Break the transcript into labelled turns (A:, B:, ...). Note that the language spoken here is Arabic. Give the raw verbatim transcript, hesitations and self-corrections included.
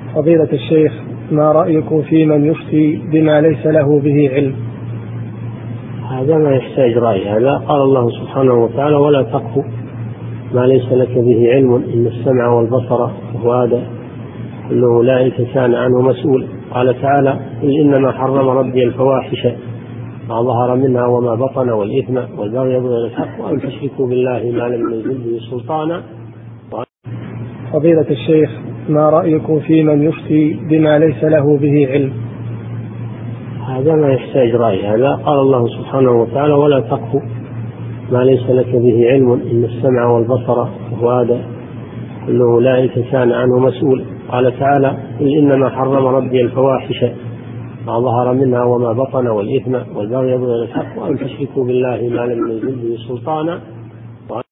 A: فضيلة الشيخ، ما رأيكم في من يفتي بما ليس له به علم؟
B: هذا ما يحتاج رأي. هذا قال الله سبحانه وتعالى: ولا تقف ما ليس لك به علم إن السمع والبصر والفؤاد كل أولئك كان عنه مسؤول. قال تعالى: قل إنما حرم ربي الفواحش ما ظهر منها وما بطن والإثم والبغي بغير الحق وأن تشركوا بالله ما لم ينزل به سلطانا.
A: فضيلة الشيخ، ما رأيكم في من يفتي بما ليس له به علم؟
B: هذا ما يحتاج رأي. هذا قال الله سبحانه وتعالى: ولا تقف ما ليس لك به علم إن السمع والبصر والفؤاد كل أولئك كان عنه مسؤول. قال تعالى: قل إنما حرم ربي الفواحش ما ظهر منها وما بطن والإثم والبغي بغير الحق وأن تشركوا بالله ما لم ينزل به سلطانا